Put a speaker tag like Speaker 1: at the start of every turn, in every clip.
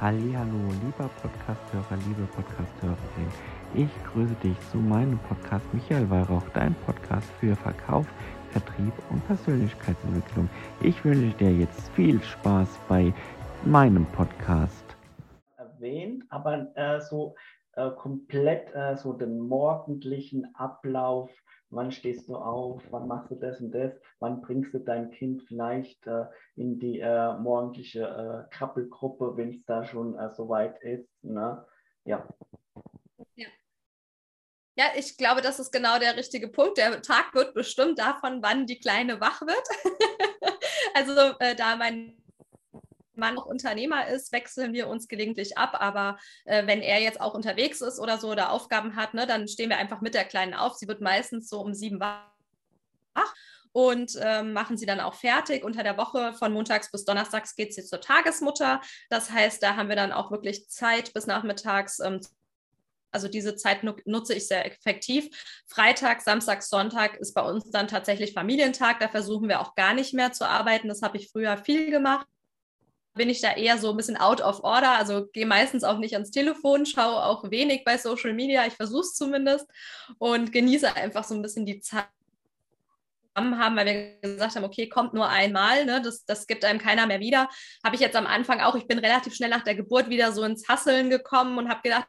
Speaker 1: Hallihallo, lieber Podcasthörer, liebe Podcasthörerin. Ich grüße dich zu meinem Podcast Michael Weihrauch, dein Podcast für Verkauf, Vertrieb und Persönlichkeitsentwicklung. Ich wünsche dir jetzt viel Spaß bei meinem Podcast.
Speaker 2: Erwähnt, aber komplett so den morgendlichen Ablauf. Wann stehst du auf? Wann machst du das und das? Wann bringst du dein Kind vielleicht in die morgendliche Krabbelgruppe, wenn es da schon soweit ist? Ne? Ja.
Speaker 3: Ja, ich glaube, das ist genau der richtige Punkt. Der Tag wird bestimmt davon, wann die Kleine wach wird. Also da mein Mann auch Unternehmer ist, wechseln wir uns gelegentlich ab, aber wenn er jetzt auch unterwegs ist oder so oder Aufgaben hat, ne, dann stehen wir einfach mit der Kleinen auf. Sie wird meistens so um 7 wach und machen sie dann auch fertig. Unter der Woche von montags bis donnerstags geht sie zur Tagesmutter. Das heißt, da haben wir dann auch wirklich Zeit bis nachmittags. Also diese Zeit nutze ich sehr effektiv. Freitag, Samstag, Sonntag ist bei uns dann tatsächlich Familientag. Da versuchen wir auch gar nicht mehr zu arbeiten. Das habe ich früher viel gemacht. Bin ich da eher so ein bisschen out of order, also gehe meistens auch nicht ans Telefon, schaue auch wenig bei Social Media, ich versuche es zumindest und genieße einfach so ein bisschen die Zeit haben, weil wir gesagt haben, okay, kommt nur einmal, ne? Das gibt einem keiner mehr wieder. Habe ich jetzt am Anfang auch, ich bin relativ schnell nach der Geburt wieder so ins Hasseln gekommen und habe gedacht,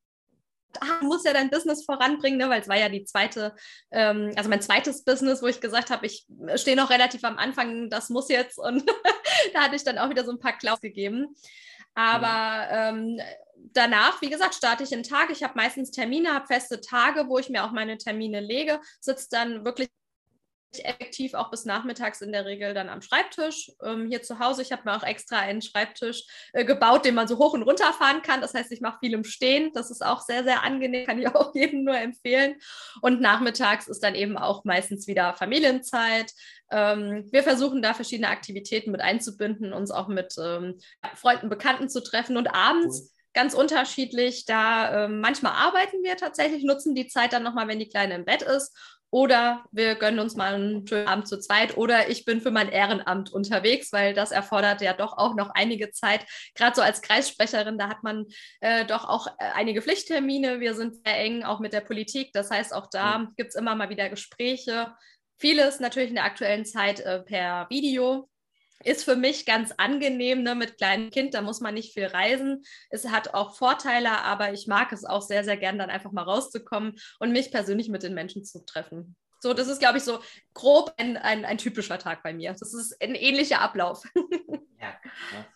Speaker 3: du musst ja dein Business voranbringen, ne? Weil es war ja die zweite, also mein zweites Business, wo ich gesagt habe, ich stehe noch relativ am Anfang, das muss jetzt und da hatte ich dann auch wieder so ein paar Klaus gegeben. Aber danach, wie gesagt, starte ich den Tag. Ich habe meistens Termine, habe feste Tage, wo ich mir auch meine Termine lege, sitze dann wirklich effektiv auch bis nachmittags in der Regel dann am Schreibtisch. Hier zu Hause, ich habe mir auch extra einen Schreibtisch gebaut, den man so hoch und runter fahren kann. Das heißt, ich mache viel im Stehen. Das ist auch sehr, sehr angenehm, kann ich auch jedem nur empfehlen. Und nachmittags ist dann eben auch meistens wieder Familienzeit. Wir versuchen da verschiedene Aktivitäten mit einzubinden, uns auch mit Freunden, Bekannten zu treffen und abends ganz unterschiedlich. Da manchmal arbeiten wir tatsächlich, nutzen die Zeit dann nochmal, wenn die Kleine im Bett ist. Oder wir gönnen uns mal einen schönen Abend zu zweit. Oder ich bin für mein Ehrenamt unterwegs, weil das erfordert ja doch auch noch einige Zeit. Gerade so als Kreissprecherin, da hat man doch auch einige Pflichttermine. Wir sind sehr eng auch mit der Politik. Das heißt, auch da gibt es immer mal wieder Gespräche. Vieles natürlich in der aktuellen Zeit per Video. Ist für mich ganz angenehm, ne, mit kleinem Kind, da muss man nicht viel reisen. Es hat auch Vorteile, aber ich mag es auch sehr, sehr gern, dann einfach mal rauszukommen und mich persönlich mit den Menschen zu treffen. So, das ist, glaube ich, so grob ein typischer Tag bei mir. Das ist ein ähnlicher Ablauf.
Speaker 2: Ja, krass.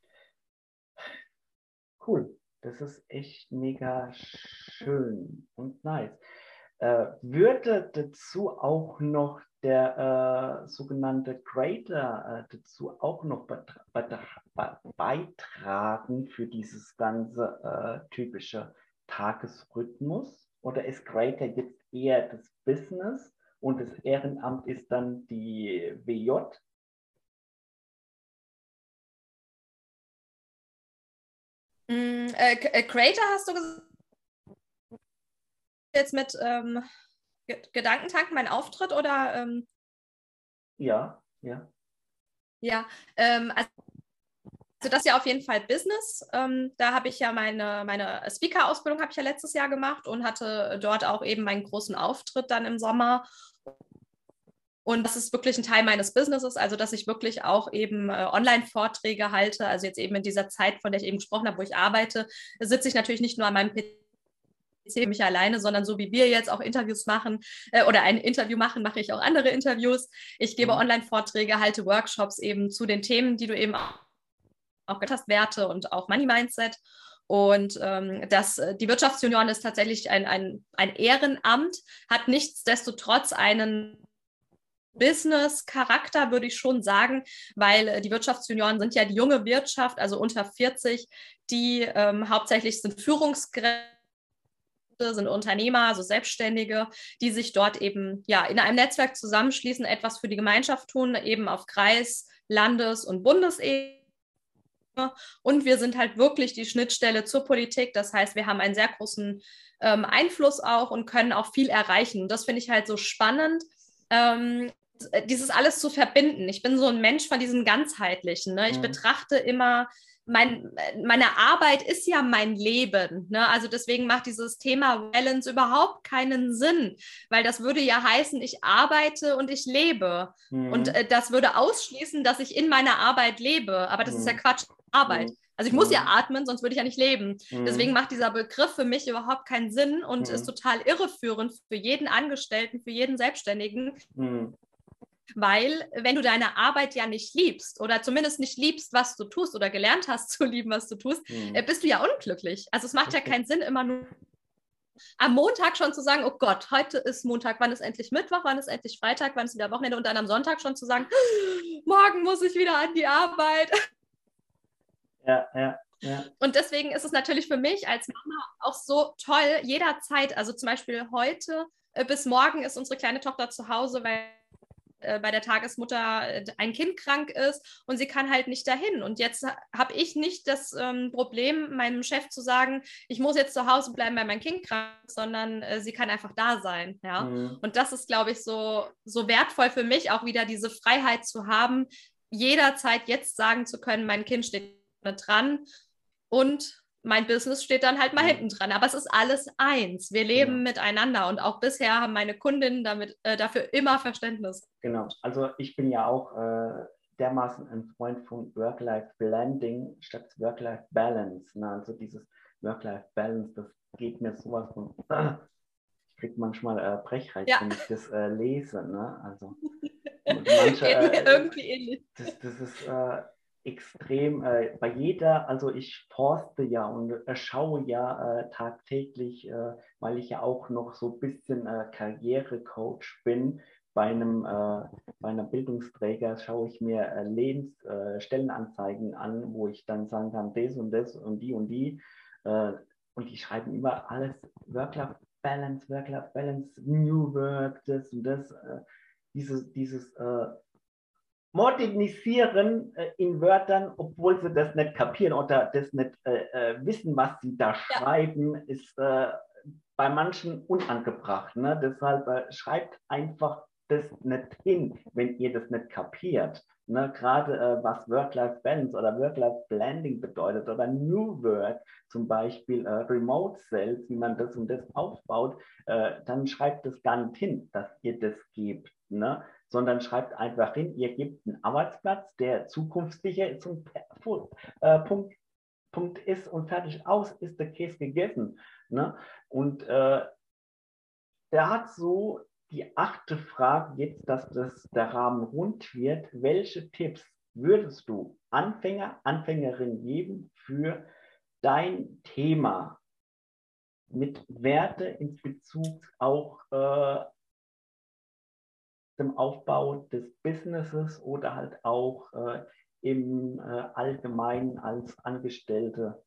Speaker 2: Cool. Das ist echt mega schön und nice. Würde dazu auch noch der sogenannte Creator dazu auch noch beitragen für dieses ganze typische Tagesrhythmus? Oder ist Creator jetzt eher das Business und das Ehrenamt ist dann die WJ?
Speaker 3: Creator hast du gesagt, jetzt mit Gedankentank mein Auftritt oder?
Speaker 2: Ja.
Speaker 3: Ja, also das ist ja auf jeden Fall Business. Da habe ich ja meine Speaker-Ausbildung habe ich ja letztes Jahr gemacht und hatte dort auch eben meinen großen Auftritt dann im Sommer. Und das ist wirklich ein Teil meines Businesses, also dass ich wirklich auch eben Online-Vorträge halte. Also jetzt eben in dieser Zeit, von der ich eben gesprochen habe, wo ich arbeite, sitze ich natürlich nicht nur an meinem PC mich alleine, sondern so wie wir jetzt auch Interviews machen oder ein Interview machen, mache ich auch andere Interviews. Ich gebe Online-Vorträge, halte Workshops eben zu den Themen, die du eben auch getestet hast, Werte und auch Money Mindset. Und die Wirtschaftsjunioren ist tatsächlich ein Ehrenamt, hat nichtsdestotrotz einen Business-Charakter, würde ich schon sagen, weil die Wirtschaftsjunioren sind ja die junge Wirtschaft, also unter 40, die hauptsächlich sind Führungskräfte, sind Unternehmer, also Selbstständige, die sich dort eben ja in einem Netzwerk zusammenschließen, etwas für die Gemeinschaft tun, eben auf Kreis-, Landes- und Bundesebene. Und wir sind halt wirklich die Schnittstelle zur Politik. Das heißt, wir haben einen sehr großen Einfluss auch und können auch viel erreichen. Und das finde ich halt so spannend, dieses alles zu verbinden. Ich bin so ein Mensch von diesem Ganzheitlichen. Ne? Ich betrachte immer meine Arbeit ist ja mein Leben. Ne? Also deswegen macht dieses Thema Balance überhaupt keinen Sinn, weil das würde ja heißen, ich arbeite und ich lebe. Und das würde ausschließen, dass ich in meiner Arbeit lebe. Aber das ist ja Quatsch, Arbeit. Also ich muss ja atmen, sonst würde ich ja nicht leben. Deswegen macht dieser Begriff für mich überhaupt keinen Sinn und ist total irreführend für jeden Angestellten, für jeden Selbstständigen. Weil wenn du deine Arbeit ja nicht liebst oder zumindest nicht liebst, was du tust oder gelernt hast zu lieben, was du tust, bist du ja unglücklich. Also es macht ja keinen Sinn, immer nur am Montag schon zu sagen, oh Gott, heute ist Montag, wann ist endlich Mittwoch, wann ist endlich Freitag, wann ist wieder Wochenende und dann am Sonntag schon zu sagen, morgen muss ich wieder an die Arbeit.
Speaker 2: Ja.
Speaker 3: Und deswegen ist es natürlich für mich als Mama auch so toll, jederzeit, also zum Beispiel heute bis morgen ist unsere kleine Tochter zu Hause, weil bei der Tagesmutter ein Kind krank ist und sie kann halt nicht dahin. Und jetzt habe ich nicht das Problem, meinem Chef zu sagen, ich muss jetzt zu Hause bleiben, weil mein Kind krank ist, sondern sie kann einfach da sein. Ja? Und das ist, glaube ich, so wertvoll für mich, auch wieder diese Freiheit zu haben, jederzeit jetzt sagen zu können, mein Kind steht dran und mein Business steht dann halt mal hinten dran. Aber es ist alles eins. Wir leben miteinander und auch bisher haben meine Kundinnen dafür immer Verständnis.
Speaker 2: Genau. Also ich bin ja auch dermaßen ein Freund von Work-Life-Blending statt Work-Life-Balance. Ne? Also dieses Work-Life-Balance, das geht mir sowas von... Ich kriege manchmal Brechreiz, wenn ich das lese. Ne? Also manche,
Speaker 3: geht mir irgendwie ähnlich.
Speaker 2: Das ist... extrem bei jeder, also ich forste ja und schaue ja tagtäglich, weil ich ja auch noch so ein bisschen Karrierecoach bin, bei einem Bildungsträger schaue ich mir Stellenanzeigen an, wo ich dann sagen kann, das und die und die und die schreiben immer alles Work-Life-Balance, New Work, das und das, dieses Modernisieren in Wörtern, obwohl sie das nicht kapieren oder das nicht wissen, was sie da schreiben, ist bei manchen unangebracht. Ne? Deshalb schreibt einfach das nicht hin, wenn ihr das nicht kapiert. Ne? Gerade was Work-Life-Balance oder Work-Life-Blending bedeutet oder New Work, zum Beispiel Remote Sales, wie man das und das aufbaut, dann schreibt das gar nicht hin, dass ihr das gebt. Ne? Sondern schreibt einfach hin, ihr gebt einen Arbeitsplatz, der zukunftssicher ist und Punkt ist und fertig aus, ist der Käse gegessen. Ne? Und der hat so die 8. Frage jetzt, dass der Rahmen rund wird. Welche Tipps würdest du Anfängerinnen geben für dein Thema mit Werte in Bezug auch dem Aufbau des Businesses oder halt auch im Allgemeinen als Angestellte?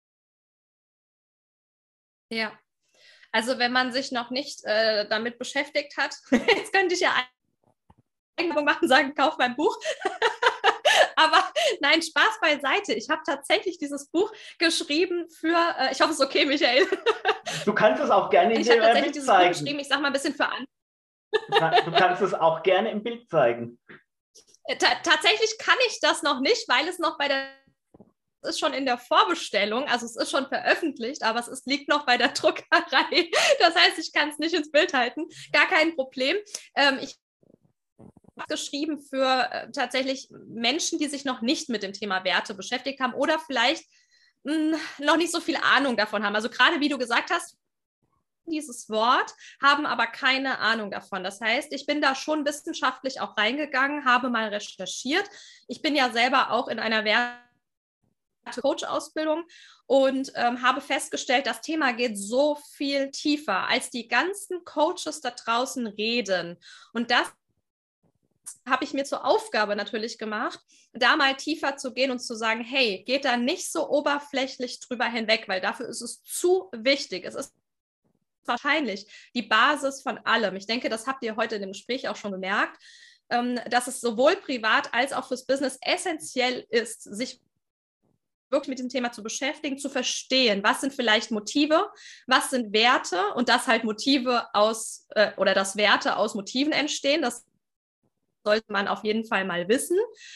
Speaker 3: Ja, also wenn man sich noch nicht damit beschäftigt hat, jetzt könnte ich ja Werbung machen, sagen, kauf mein Buch. Aber nein, Spaß beiseite. Ich habe tatsächlich dieses Buch geschrieben für, ich hoffe, es ist okay, Michael.
Speaker 2: Du kannst es auch gerne in
Speaker 3: Ich habe tatsächlich
Speaker 2: Bild
Speaker 3: dieses
Speaker 2: zeigen.
Speaker 3: Buch geschrieben, ich sage mal ein bisschen für an.
Speaker 2: Du kannst es auch gerne im Bild zeigen.
Speaker 3: Tatsächlich kann ich das noch nicht, weil es noch es ist schon in der Vorbestellung, also es ist schon veröffentlicht, aber liegt noch bei der Druckerei. Das heißt, ich kann es nicht ins Bild halten. Gar kein Problem. Ich habe geschrieben für tatsächlich Menschen, die sich noch nicht mit dem Thema Werte beschäftigt haben oder vielleicht noch nicht so viel Ahnung davon haben. Also gerade wie du gesagt hast, dieses Wort, haben aber keine Ahnung davon. Das heißt, ich bin da schon wissenschaftlich auch reingegangen, habe mal recherchiert. Ich bin ja selber auch in einer Coach-Ausbildung und habe festgestellt, das Thema geht so viel tiefer, als die ganzen Coaches da draußen reden. Und das habe ich mir zur Aufgabe natürlich gemacht, da mal tiefer zu gehen und zu sagen, hey, geht da nicht so oberflächlich drüber hinweg, weil dafür ist es zu wichtig. Es ist wahrscheinlich die Basis von allem. Ich denke, das habt ihr heute in dem Gespräch auch schon gemerkt, dass es sowohl privat als auch fürs Business essentiell ist, sich wirklich mit dem Thema zu beschäftigen, zu verstehen, was sind vielleicht Motive, was sind Werte und dass halt Motive oder dass Werte aus Motiven entstehen, das sollte man auf jeden Fall mal wissen.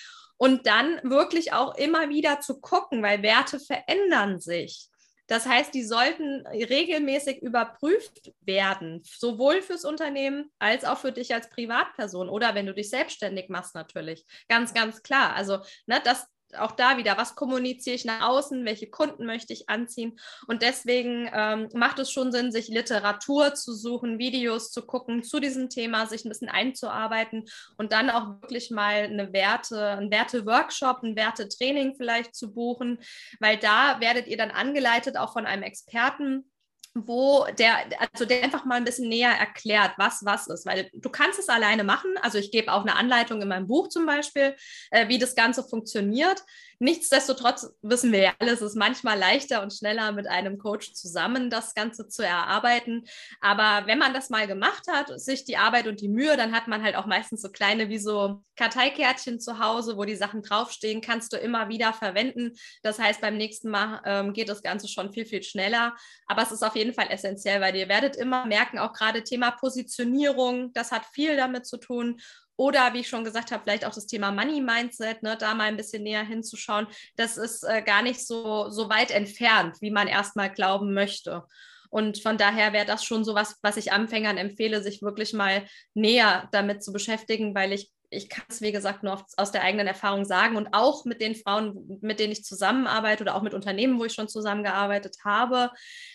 Speaker 3: Und dann wirklich auch immer wieder zu gucken, weil Werte verändern sich. Das heißt, die sollten regelmäßig überprüft werden, sowohl fürs Unternehmen als auch für dich als Privatperson oder wenn du dich selbstständig machst natürlich. Ganz, ganz klar. Also, ne, das auch da wieder, was kommuniziere ich nach außen, welche Kunden möchte ich anziehen. Und deswegen macht es schon Sinn, sich Literatur zu suchen, Videos zu gucken zu diesem Thema, sich ein bisschen einzuarbeiten und dann auch wirklich mal einen Werte-Workshop, ein Werte-Training vielleicht zu buchen, weil da werdet ihr dann angeleitet, auch von einem Experten, der einfach mal ein bisschen näher erklärt, was ist, weil du kannst es alleine machen, also ich gebe auch eine Anleitung in meinem Buch zum Beispiel, wie das Ganze funktioniert. Nichtsdestotrotz wissen wir ja alles, es ist manchmal leichter und schneller mit einem Coach zusammen das Ganze zu erarbeiten, aber wenn man das mal gemacht hat, sich die Arbeit und die Mühe, dann hat man halt auch meistens so kleine wie so Karteikärtchen zu Hause, wo die Sachen draufstehen, kannst du immer wieder verwenden. Das heißt, beim nächsten Mal geht das Ganze schon viel, viel schneller. Aber es ist auf jeden Fall essentiell, weil ihr werdet immer merken, auch gerade Thema Positionierung, das hat viel damit zu tun. Oder wie ich schon gesagt habe, vielleicht auch das Thema Money Mindset, ne, da mal ein bisschen näher hinzuschauen. Das ist gar nicht so weit entfernt, wie man erstmal glauben möchte. Und von daher wäre das schon so was ich Anfängern empfehle, sich wirklich mal näher damit zu beschäftigen, weil ich kann es, wie gesagt, nur aus der eigenen Erfahrung sagen und auch mit den Frauen, mit denen ich zusammenarbeite oder auch mit Unternehmen, wo ich schon zusammengearbeitet habe,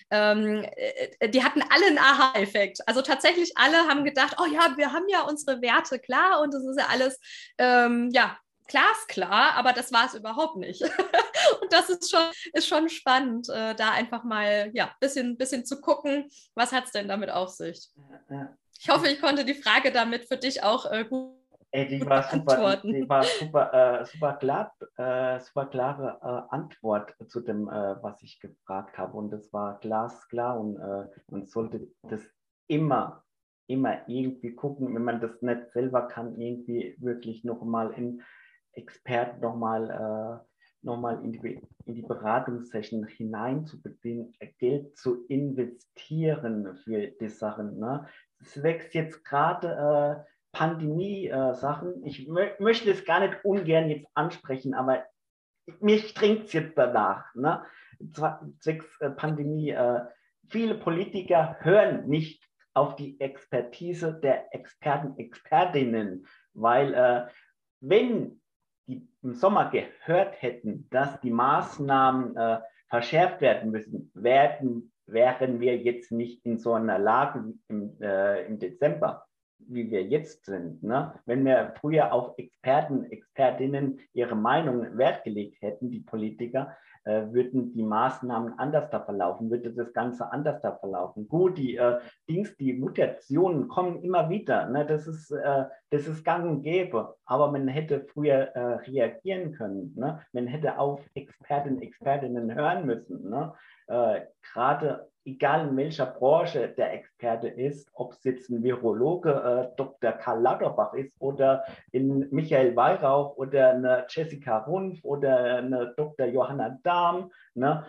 Speaker 3: die hatten alle einen Aha-Effekt. Also tatsächlich alle haben gedacht, oh ja, wir haben ja unsere Werte klar und das ist ja alles, ja, glasklar, aber das war es überhaupt nicht. Und das ist schon spannend, da einfach mal ja, bisschen zu gucken, was hat es denn damit auf sich. Ich hoffe, ich konnte die Frage damit für dich auch gut
Speaker 2: Die war super, die war super, super klare Antwort zu dem, was ich gefragt habe. Und das war glasklar und man sollte das immer irgendwie gucken, wenn man das nicht selber kann, irgendwie wirklich nochmal in Experten nochmal in die Beratungssession hineinzubeziehen, Geld zu investieren für die Sachen. Ne? Es wächst jetzt gerade Pandemie-Sachen. Ich möchte es gar nicht ungern jetzt ansprechen, aber mich dringt es jetzt danach. Ne? Zwecks Pandemie. Viele Politiker hören nicht auf die Expertise der Experten, Expertinnen, weil wenn die im Sommer gehört hätten, dass die Maßnahmen verschärft werden müssen, wären wir jetzt nicht in so einer Lage im Dezember, wie wir jetzt sind. Ne? Wenn wir früher auf Experten, Expertinnen ihre Meinung Wert gelegt hätten, die Politiker, würden die Maßnahmen anders da verlaufen, würde das Ganze anders da verlaufen. Gut, die Mutationen kommen immer wieder, ne? Das ist gang und gäbe, aber man hätte früher reagieren können. Ne? Man hätte auf Expertinnen, Expertinnen hören müssen. Ne? Gerade egal in welcher Branche der Experte ist, ob es jetzt ein Virologe, Dr. Karl Lauterbach ist oder in Michael Weihrauch oder eine Jessica Runf oder eine Dr. Johanna Dahm, ne,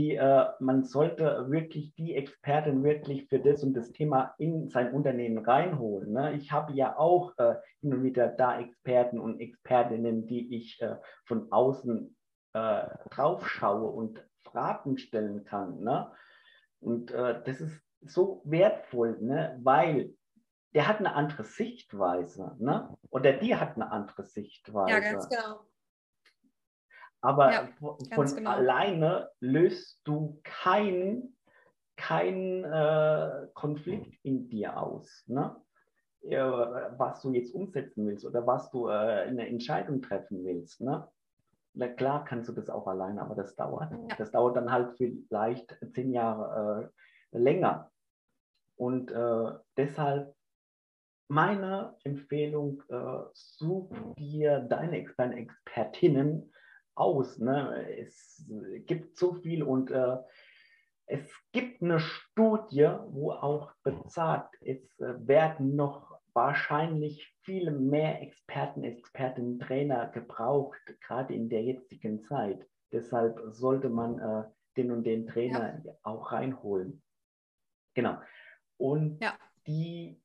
Speaker 2: man sollte wirklich die Expertin wirklich für das und das Thema in sein Unternehmen reinholen. Ne? Ich habe ja auch hin und wieder da Experten und Expertinnen, die ich von außen drauf schaue und Fragen stellen kann. Ne? Und das ist so wertvoll, ne? Weil der hat eine andere Sichtweise, ne? Oder die hat eine andere Sichtweise.
Speaker 3: Ja, ganz genau.
Speaker 2: Aber
Speaker 3: ja,
Speaker 2: von
Speaker 3: genau.
Speaker 2: alleine löst du keinen Konflikt in dir aus, ne? Was du jetzt umsetzen willst oder was du eine Entscheidung treffen willst, ne? Na klar kannst du das auch alleine, aber das dauert. Ja. Das dauert dann halt vielleicht 10 Jahre länger. Und deshalb meine Empfehlung, such dir deine Experten, Expertinnen aus. Ne? Es gibt so viel und es gibt eine Studie, wo auch bezahlt, es werden noch wahrscheinlich viele mehr Experten, Expertinnen, Trainer gebraucht, gerade in der jetzigen Zeit. Deshalb sollte man den und den Trainer auch reinholen. Genau. Und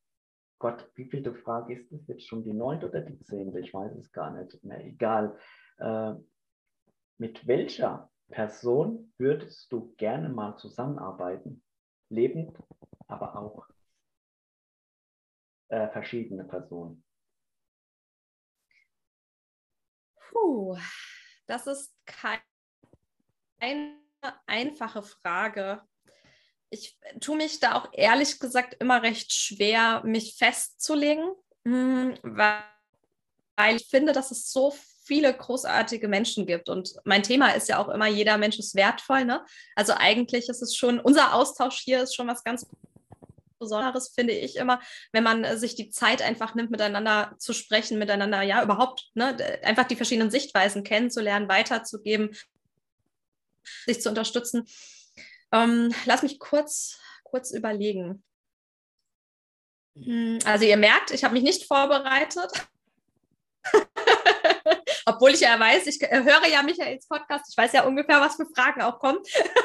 Speaker 2: Gott, wie vielte Frage ist das jetzt schon? Die 9. oder die 10.? Ich weiß es gar nicht. Na, egal. Mit welcher Person würdest du gerne mal zusammenarbeiten? Lebend, aber auch verschiedene Personen.
Speaker 3: Das ist keine einfache Frage. Ich tue mich da auch ehrlich gesagt immer recht schwer, mich festzulegen, weil ich finde, dass es so viele großartige Menschen gibt. Und mein Thema ist ja auch immer, jeder Mensch ist wertvoll. Ne? Also eigentlich ist es schon, unser Austausch hier ist schon was ganz Besonderes, finde ich immer, wenn man sich die Zeit einfach nimmt, miteinander zu sprechen, miteinander, ja, überhaupt, ne, einfach die verschiedenen Sichtweisen kennenzulernen, weiterzugeben, sich zu unterstützen. Lass mich kurz überlegen. Also ihr merkt, ich habe mich nicht vorbereitet. Obwohl ich ja weiß, ich höre ja Michaels Podcast, ich weiß ja ungefähr, was für Fragen auch kommen.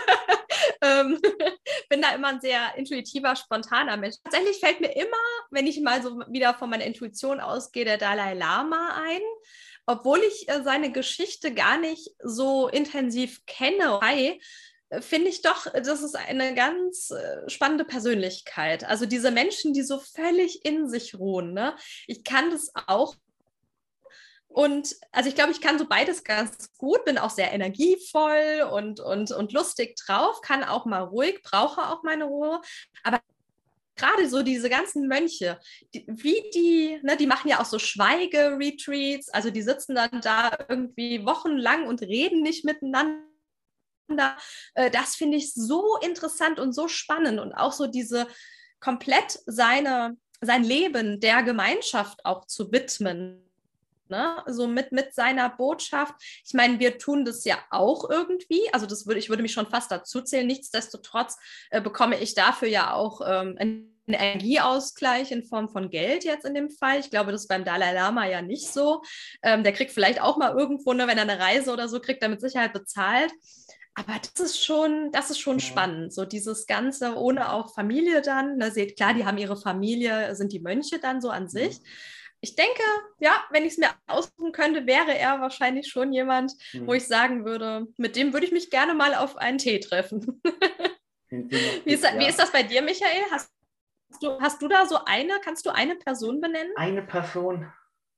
Speaker 3: Bin da immer ein sehr intuitiver, spontaner Mensch. Tatsächlich fällt mir immer, wenn ich mal so wieder von meiner Intuition ausgehe, der Dalai Lama ein. Obwohl ich seine Geschichte gar nicht so intensiv kenne, finde ich doch, das ist eine ganz spannende Persönlichkeit. Also diese Menschen, die so völlig in sich ruhen. Ne? Ich kann das auch. Und also ich glaube, ich kann so beides ganz gut, bin auch sehr energievoll und lustig drauf, kann auch mal ruhig, brauche auch meine Ruhe. Aber gerade so diese ganzen Mönche, die machen ja auch so Schweige-Retreats, also die sitzen dann da irgendwie wochenlang und reden nicht miteinander. Das finde ich so interessant und so spannend und auch so diese komplett sein Leben der Gemeinschaft auch zu widmen. Ne? So mit seiner Botschaft. Ich meine, wir tun das ja auch irgendwie. Also ich würde mich schon fast dazu zählen. Nichtsdestotrotz bekomme ich dafür ja auch einen Energieausgleich in Form von Geld jetzt in dem Fall. Ich glaube, das ist beim Dalai Lama ja nicht so. Der kriegt vielleicht auch mal irgendwo, ne, wenn er eine Reise oder so kriegt, er mit Sicherheit bezahlt. Aber das ist schon spannend. So dieses Ganze ohne auch Familie dann. Ne, seht, klar, die haben ihre Familie, sind die Mönche dann so an sich. Ich denke, ja, wenn ich es mir aussuchen könnte, wäre er wahrscheinlich schon jemand, wo ich sagen würde, mit dem würde ich mich gerne mal auf einen Tee treffen. Wie ist das bei dir, Michael? Hast du da so kannst du eine Person benennen?
Speaker 2: Eine Person.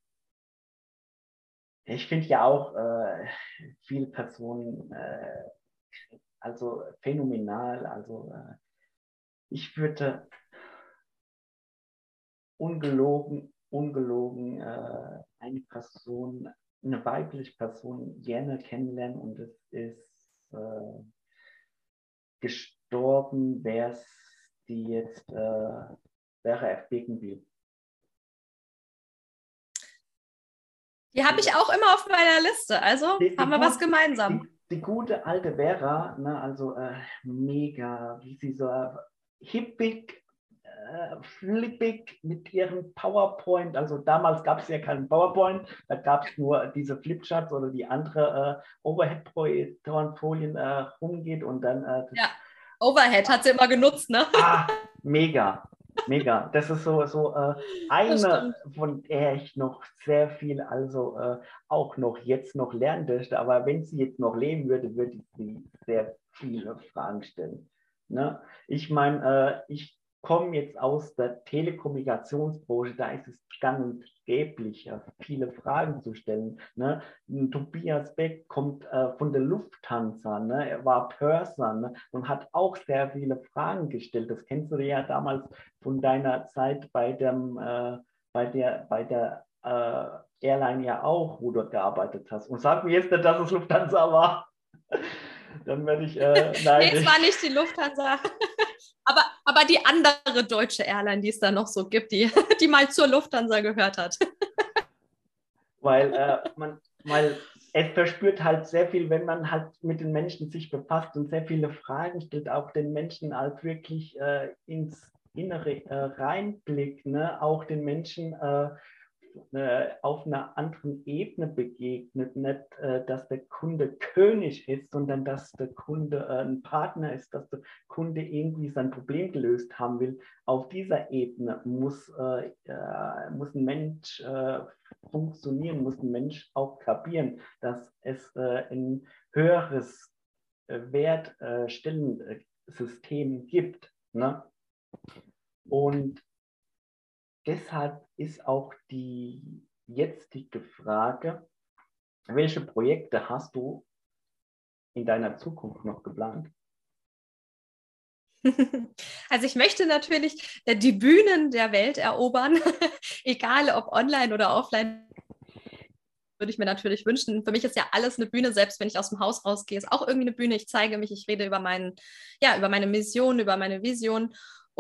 Speaker 2: Ich finde ja auch viele Personen also phänomenal. Also ich würde ungelogen eine Person, eine weibliche Person gerne kennenlernen und es ist gestorben, wäre es die jetzt Vera F. Birkenbiel.
Speaker 3: Die habe ich auch immer auf meiner Liste, also haben wir was gemeinsam.
Speaker 2: Die gute alte Vera, ne, also mega, wie sie so hippig, flippig mit ihrem PowerPoint, also damals gab es ja keinen PowerPoint, da gab es nur diese Flipcharts oder die andere Overhead-Projektorenfolien rumgeht und dann...
Speaker 3: ja, Overhead hat sie immer genutzt, ne?
Speaker 2: Mega. Mega. Das ist so eine, von der ich noch sehr viel, also auch noch jetzt noch lernen dürfte. Aber wenn sie jetzt noch leben würde, würde ich sie sehr viele Fragen stellen. Ne? Ich meine, ich komme jetzt aus der Telekommunikationsbranche, da ist es gang und gäblich, viele Fragen zu stellen. Ne? Tobias Beck kommt von der Lufthansa, ne? Er war Purser, ne? Und hat auch sehr viele Fragen gestellt. Das kennst du ja damals von deiner Zeit bei der Airline ja auch, wo du gearbeitet hast. Und sag mir jetzt nicht, dass es Lufthansa war. Dann werde ich neidisch.
Speaker 3: Nee, es war nicht die Lufthansa. Aber die andere deutsche Airline, die es da noch so gibt, die mal zur Lufthansa gehört hat.
Speaker 2: Weil es verspürt halt sehr viel, wenn man halt mit den Menschen sich befasst und sehr viele Fragen stellt, auch den Menschen halt wirklich ins Innere reinblickt, ne? Auch den Menschen auf einer anderen Ebene begegnet, nicht, dass der Kunde König ist, sondern dass der Kunde ein Partner ist, dass der Kunde irgendwie sein Problem gelöst haben will. Auf dieser Ebene muss ein Mensch funktionieren, muss ein Mensch auch kapieren, dass es ein höheres Wertstellensystem gibt. Ne? Und deshalb ist auch die jetzige Frage, welche Projekte hast du in deiner Zukunft noch geplant?
Speaker 3: Also ich möchte natürlich die Bühnen der Welt erobern, egal ob online oder offline, würde ich mir natürlich wünschen. Für mich ist ja alles eine Bühne, selbst wenn ich aus dem Haus rausgehe, ist auch irgendwie eine Bühne. Ich zeige mich, ich rede über über meine Mission, über meine Vision.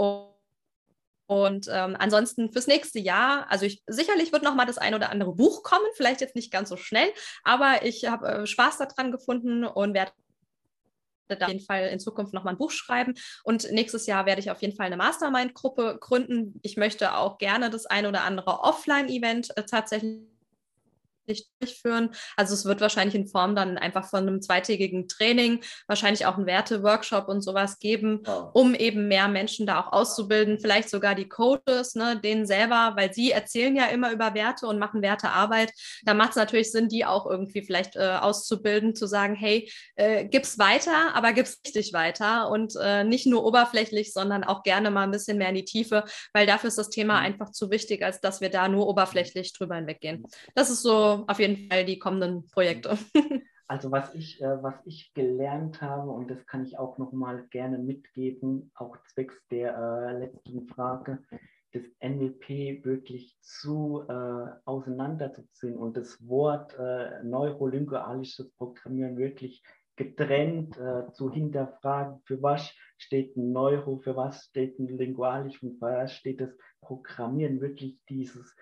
Speaker 3: Und ansonsten fürs nächste Jahr, also sicherlich wird noch mal das ein oder andere Buch kommen, vielleicht jetzt nicht ganz so schnell, aber ich habe Spaß daran gefunden und werde auf jeden Fall in Zukunft noch mal ein Buch schreiben. Und nächstes Jahr werde ich auf jeden Fall eine Mastermind-Gruppe gründen. Ich möchte auch gerne das ein oder andere Offline-Event tatsächlich durchführen. Also es wird wahrscheinlich in Form dann einfach von einem zweitägigen Training, wahrscheinlich auch einen Werte-Workshop und sowas geben, um eben mehr Menschen da auch auszubilden, vielleicht sogar die Coaches, ne, denen selber, weil sie erzählen ja immer über Werte und machen Wertearbeit. Da macht es natürlich Sinn, die auch irgendwie vielleicht auszubilden, zu sagen, hey, gib's weiter, aber gib's richtig weiter und nicht nur oberflächlich, sondern auch gerne mal ein bisschen mehr in die Tiefe, weil dafür ist das Thema einfach zu wichtig, als dass wir da nur oberflächlich drüber hinweggehen. Das ist so auf jeden Fall die kommenden Projekte.
Speaker 2: Also was ich gelernt habe, und das kann ich auch noch mal gerne mitgeben, auch zwecks der letzten Frage, das NLP wirklich auseinanderzuziehen und das Wort neurolingualisches Programmieren wirklich getrennt zu hinterfragen, für was steht ein Neuro, für was steht ein Lingualisch und für was steht das Programmieren, wirklich dieses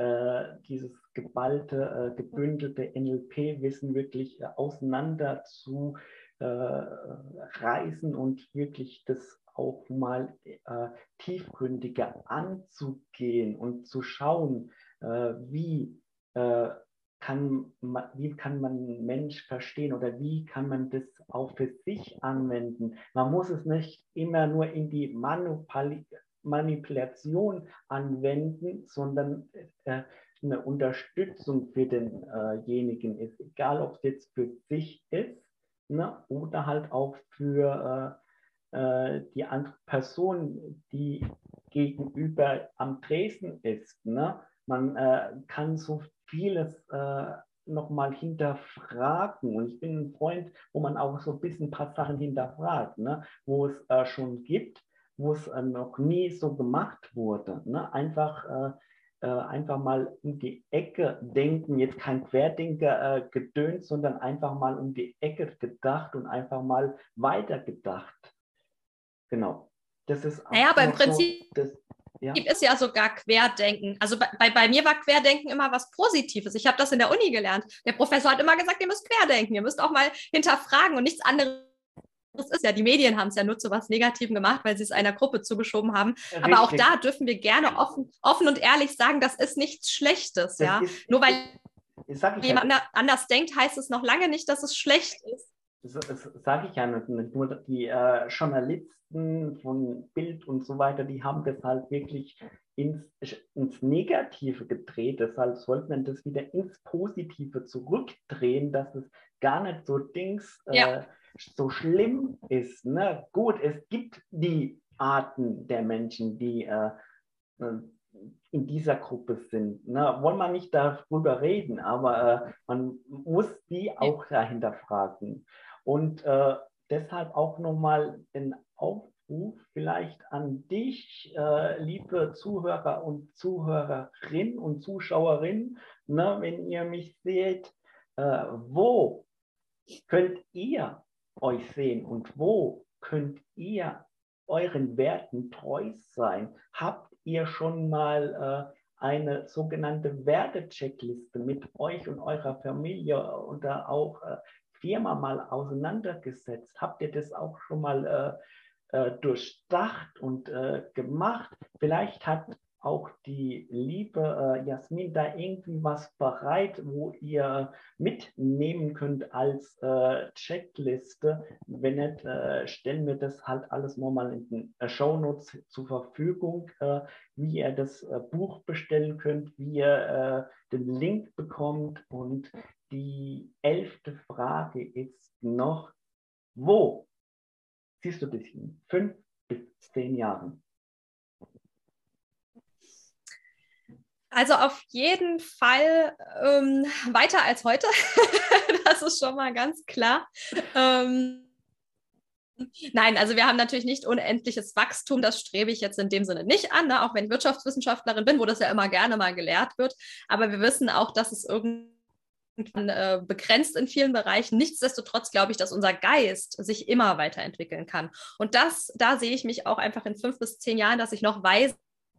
Speaker 2: geballte, gebündelte NLP-Wissen wirklich auseinander zu reißen und wirklich das auch mal tiefgründiger anzugehen und zu schauen, wie kann man einen Mensch verstehen oder wie kann man das auch für sich anwenden. Man muss es nicht immer nur in die Manipulation anwenden, sondern eine Unterstützung für denjenigen ist, egal ob es jetzt für sich ist, ne, oder halt auch für die andere Person, die gegenüber am Tresen ist. Ne? Man kann so vieles nochmal hinterfragen. Und ich bin ein Freund, wo man auch so ein bisschen ein paar Sachen hinterfragt, ne? Wo es schon gibt, wo es noch nie so gemacht wurde. Ne? Einfach mal um die Ecke denken, jetzt kein Querdenker-Gedöns, sondern einfach mal um die Ecke gedacht und einfach mal weitergedacht. Genau. Das ist auch
Speaker 3: naja, aber im Prinzip
Speaker 2: so, ja.
Speaker 3: ist ja sogar Querdenken. Also bei mir war Querdenken immer was Positives. Ich habe das in der Uni gelernt. Der Professor hat immer gesagt, ihr müsst querdenken, ihr müsst auch mal hinterfragen und nichts anderes. Das ist ja, die Medien haben es ja nur zu was Negativem gemacht, weil sie es einer Gruppe zugeschoben haben. Richtig. Aber auch da dürfen wir gerne offen und ehrlich sagen, das ist nichts Schlechtes. Ja? Nur weil jemand anders denkt, heißt es noch lange nicht, dass es schlecht ist.
Speaker 2: Das sage ich ja nicht. Nur die Journalisten von Bild und so weiter, die haben das halt wirklich ins Negative gedreht. Deshalb sollte man das wieder ins Positive zurückdrehen, dass es gar nicht so so schlimm ist. Ne? Gut, es gibt die Arten der Menschen, die in dieser Gruppe sind. Ne? Wollen wir nicht darüber reden, aber man muss die auch dahinter fragen. Und deshalb auch nochmal den Aufruf vielleicht an dich, liebe Zuhörer und Zuhörerinnen und Zuschauerinnen, ne, wenn ihr mich seht, wo könnt ihr euch sehen und wo könnt ihr euren Werten treu sein? Habt ihr schon mal eine sogenannte Werte-Checkliste mit euch und eurer Familie oder auch Firma mal auseinandergesetzt? Habt ihr das auch schon mal durchdacht und gemacht? Vielleicht hat auch die liebe Jasmin da irgendwie was bereit, wo ihr mitnehmen könnt als Checkliste? Wenn nicht, stellen wir das halt alles nochmal in den Shownotes zur Verfügung, wie ihr das Buch bestellen könnt, wie ihr den Link bekommt. Und die 11. Frage ist noch, wo siehst du dich in 5 bis 10 Jahren?
Speaker 3: Also auf jeden Fall weiter als heute. Das ist schon mal ganz klar. Nein, also wir haben natürlich nicht unendliches Wachstum. Das strebe ich jetzt in dem Sinne nicht an, ne? Auch wenn ich Wirtschaftswissenschaftlerin bin, wo das ja immer gerne mal gelehrt wird. Aber wir wissen auch, dass es irgendwann begrenzt in vielen Bereichen. Nichtsdestotrotz glaube ich, dass unser Geist sich immer weiterentwickeln kann. Und da sehe ich mich auch einfach in 5 bis 10 Jahren, dass ich noch weiser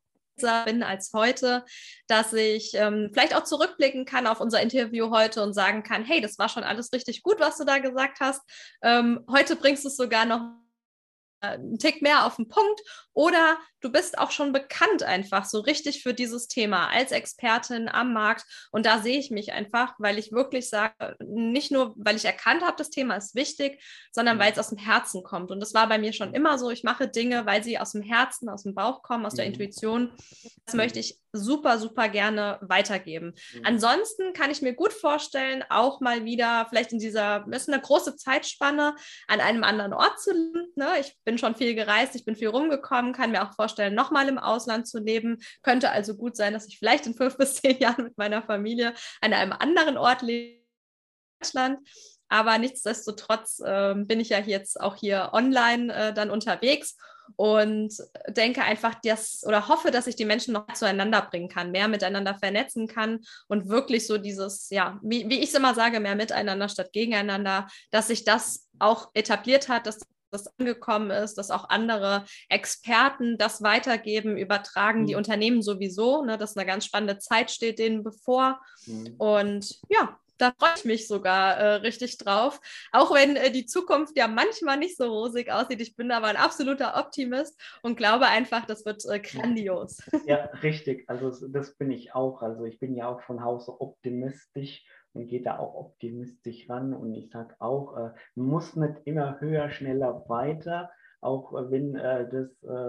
Speaker 3: bin als heute, dass ich vielleicht auch zurückblicken kann auf unser Interview heute und sagen kann, hey, das war schon alles richtig gut, was du da gesagt hast. Heute bringst du es sogar noch einen Tick mehr auf den Punkt oder du bist auch schon bekannt einfach so richtig für dieses Thema als Expertin am Markt und da sehe ich mich einfach, weil ich wirklich sage, nicht nur, weil ich erkannt habe, das Thema ist wichtig, sondern weil es aus dem Herzen kommt und das war bei mir schon immer so, ich mache Dinge, weil sie aus dem Herzen, aus dem Bauch kommen, aus der Intuition. Das möchte ich super, super gerne weitergeben. Ansonsten kann ich mir gut vorstellen, auch mal wieder vielleicht das ist eine große Zeitspanne, an einem anderen Ort zu leben. Ne? Ich bin schon viel gereist, ich bin viel rumgekommen, kann mir auch vorstellen, nochmal im Ausland zu leben. Könnte also gut sein, dass ich vielleicht in 5 bis 10 Jahren mit meiner Familie an einem anderen Ort lebe in Deutschland. Aber nichtsdestotrotz bin ich ja jetzt auch hier online dann unterwegs und denke einfach, oder hoffe, dass ich die Menschen noch zueinander bringen kann, mehr miteinander vernetzen kann und wirklich so dieses, ja, wie ich es immer sage, mehr miteinander statt gegeneinander, dass sich das auch etabliert hat, dass das angekommen ist, dass auch andere Experten das weitergeben, übertragen, die Unternehmen sowieso, ne, dass eine ganz spannende Zeit steht denen bevor. Und ja, da freue ich mich sogar richtig drauf. Auch wenn die Zukunft ja manchmal nicht so rosig aussieht. Ich bin aber ein absoluter Optimist und glaube einfach, das wird grandios.
Speaker 2: Ja, richtig. Also das bin ich auch. Also ich bin ja auch von Hause optimistisch und gehe da auch optimistisch ran. Und ich sage auch, man muss nicht immer höher, schneller, weiter. Auch wenn das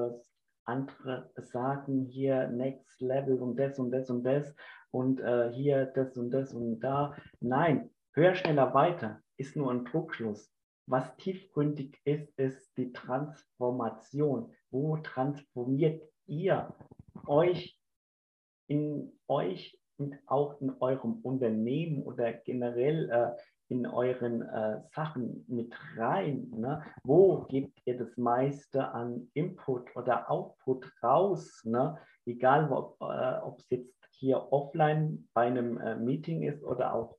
Speaker 2: andere sagen, hier Next Level und das und das und das und hier das und das und da. Nein, höher, schneller, weiter ist nur ein Trugschluss. Was tiefgründig ist, ist die Transformation. Wo transformiert ihr euch und auch in eurem Unternehmen oder generell in euren Sachen mit rein? Ne? Wo gebt ihr das meiste an Input oder Output raus? Ne? Egal, ob es jetzt hier offline bei einem Meeting ist oder auch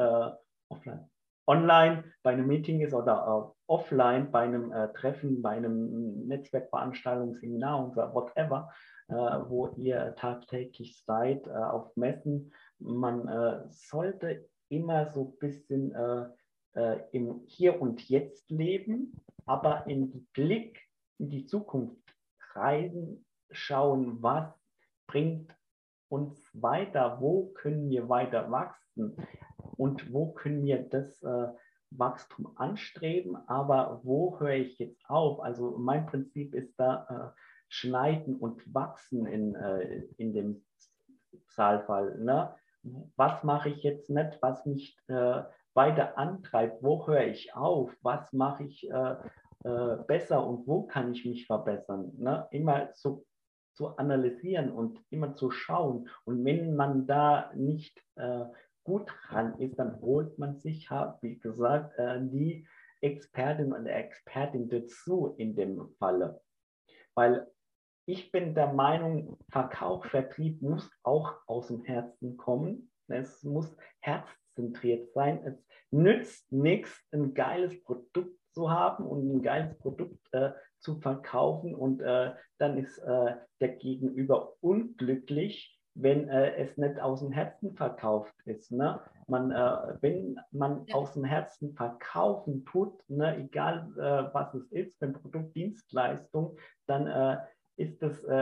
Speaker 2: online bei einem Meeting ist oder offline bei einem Treffen, bei einem Netzwerkveranstaltung, Seminar und whatever, wo ihr tagtäglich seid, auf Messen. Man sollte immer so ein bisschen im Hier und Jetzt leben, aber in den Blick in die Zukunft reisen, schauen, was bringt uns weiter, wo können wir weiter wachsen und wo können wir das Wachstum anstreben, aber wo höre ich jetzt auf? Also mein Prinzip ist da schneiden und wachsen in dem Saalfall. Ne? Was mache ich jetzt nicht, was mich weiter antreibt? Wo höre ich auf? Was mache ich besser und wo kann ich mich verbessern? Ne? Immer so zu analysieren und immer zu schauen. Und wenn man da nicht gut dran ist, dann holt man sich, wie gesagt, die Expertin und Expertin dazu in dem Falle. Weil ich bin der Meinung, Verkauf, Vertrieb muss auch aus dem Herzen kommen. Es muss herzzentriert sein. Es nützt nichts, ein geiles Produkt zu haben und ein geiles Produkt zu verkaufen und dann ist der Gegenüber unglücklich, wenn es nicht aus dem Herzen verkauft ist. Ne? Wenn man aus dem Herzen verkaufen tut, ne, egal was es ist, wenn Produkt, Dienstleistung, dann ist das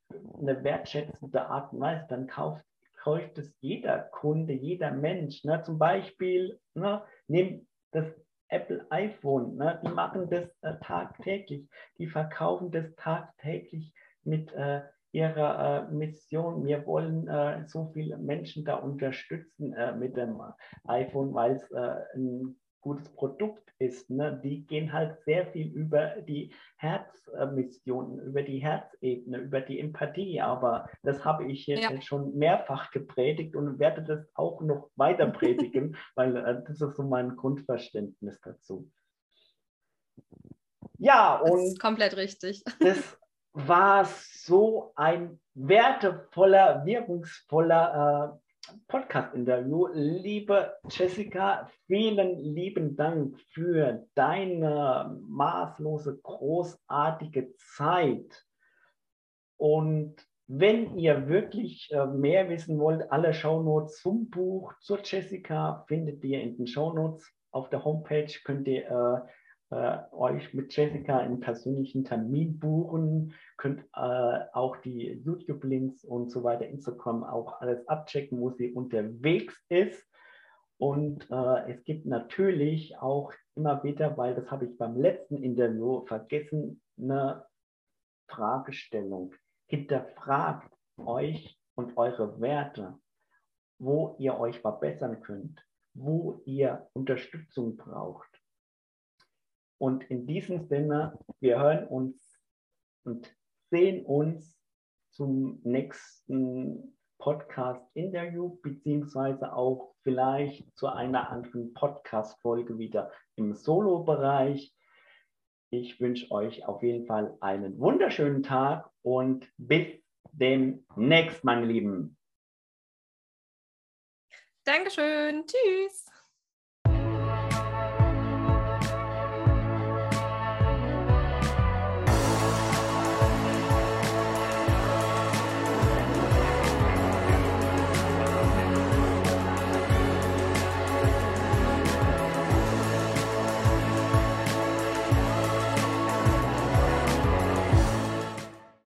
Speaker 2: eine wertschätzende Art und Weise, dann kauft es jeder Kunde, jeder Mensch. Ne? Zum Beispiel, ne, nimm das Apple iPhone, ne? Die machen das tagtäglich, die verkaufen das tagtäglich mit ihrer Mission. Wir wollen so viele Menschen da unterstützen mit dem iPhone, weil es ein gutes Produkt ist. Ne? Die gehen halt sehr viel über die Herzmission, über die Herzebene, über die Empathie. Aber das habe ich jetzt schon mehrfach gepredigt und werde das auch noch weiter predigen, weil das ist so mein Grundverständnis dazu. Ja, und
Speaker 3: das ist komplett richtig.
Speaker 2: Das war so ein wertevoller, wirkungsvoller Podcast-Interview. Liebe Jessica, vielen lieben Dank für deine maßlose, großartige Zeit. Und wenn ihr wirklich mehr wissen wollt, alle Shownotes zum Buch, zur Jessica findet ihr in den Shownotes. Auf der Homepage könnt ihr euch mit Jessica einen persönlichen Termin buchen, könnt auch die YouTube-Links und so weiter, Instagram auch alles abchecken, wo sie unterwegs ist. Und es gibt natürlich auch immer wieder, weil das habe ich beim letzten Interview vergessen, eine Fragestellung. Hinterfragt euch und eure Werte, wo ihr euch verbessern könnt, wo ihr Unterstützung braucht. Und in diesem Sinne, wir hören uns und sehen uns zum nächsten Podcast-Interview, beziehungsweise auch vielleicht zu einer anderen Podcast-Folge wieder im Solo-Bereich. Ich wünsche euch auf jeden Fall einen wunderschönen Tag und bis demnächst, meine Lieben.
Speaker 3: Dankeschön. Tschüss.